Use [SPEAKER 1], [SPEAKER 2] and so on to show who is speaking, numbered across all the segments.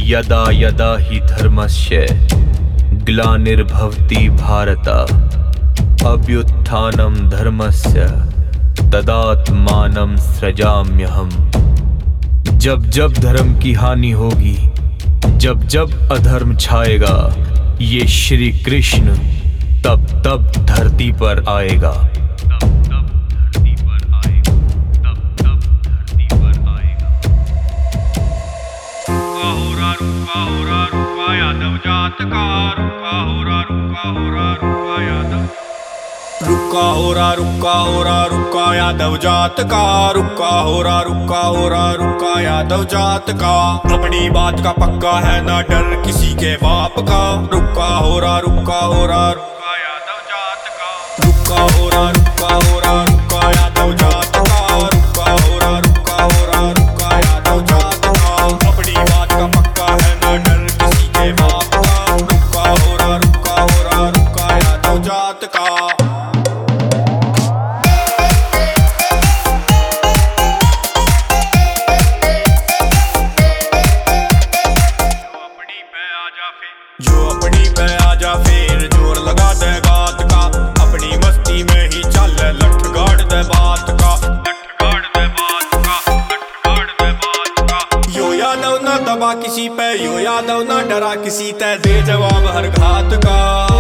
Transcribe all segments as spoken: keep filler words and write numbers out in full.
[SPEAKER 1] यदा यदा हि धर्मस्य ग्लानिर्भवति भारत अभ्युत्थानं धर्मस्य तदात्मानं सृजाम्यहम्। जब जब धर्म की हानि होगी, जब जब अधर्म छाएगा, ये श्री कृष्ण तब तब धरती पर आएगा।
[SPEAKER 2] रुका हो रा रुका यादव जात का, रुका हो रा रुका हो रा रुका यादव, रुका हो रा रुका हो रा रुका यादव जात का, रुका हो रा रुका हो रा रुका यादव जात का। अपनी बात का पक्का है ना डर किसी के बाप का, रुका हो रा रुका हो रा रुका यादव जात का। रुका हो रा रुका हो रा रुका यादव जात का, रुका हो रा रुका हो रा रुका यादव जात का। अपनी बात का पक्का है ना डर किसी के बाप का, रुका हो रा रुका हो रा रुका यादव जात का। जो अपनी पे आजा फिर जोर लगा दे बात का, अपनी मस्ती में ही चल लठ गाड़ दे बात का, लठ गाड़ दे बात का, लठ गाड़ दे बात का। यो यादव ना दबा किसी पे, यो यादव ना डरा किसी ते, दे जवाब हर घात का।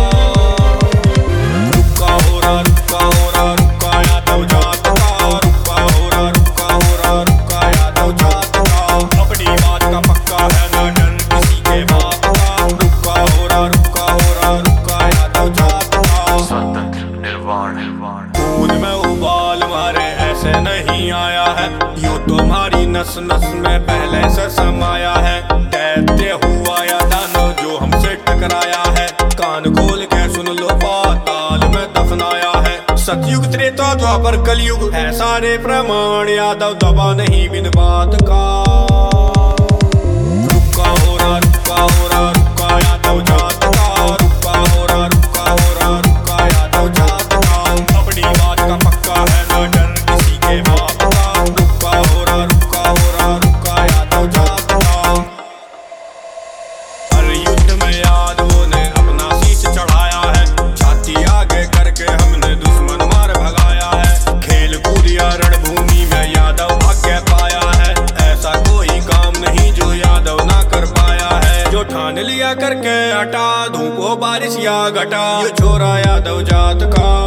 [SPEAKER 2] रुका हो रा रुका हो रा रुका यादव जात का, रुका हो रा रुका हो रा रुका यादव जात का। अपनी बात का पक्का है ना डर किसी के बाप का, रुका हो रा रुका हो रा रुका यादव जात का।
[SPEAKER 1] स्वतंत्र निर्वाण निर्वाण
[SPEAKER 2] खून में उबाल मारे ऐसे नहीं आया है, यो तुम्हारी नस नस में पहले से समाया है। दैत्य हुआ या दानव जो हमसे टकराया है, कान खोल के सुन लो पाताल में दफनाया है। सतयुग त्रेता द्वापर कलयुग है सारे प्रमाण, यादव दबा नहीं बिन बात का। रुका हो रा रुका हो रा रुका यादव जात का, रुका हो रा रुका हो रा रुका यादव जात का। अपनी बात का पक्का है ना डर किसी के बाप का, रुका हो रा रुका हो रा रुका यादव जात का। हर युद्ध में यादवों ने अपना शीश चढ़ाया है, छाती आगे करके हमने दुश्मन मार भगाया है। खेल कूद या रणभूमि में यादव भाग्य पाया है, ऐसा कोई काम नहीं जो यादव ना कर पाया है। जो ठान लिया करके हटा, धूप हो बारिश या घटा, ये छोरा यादव जात का।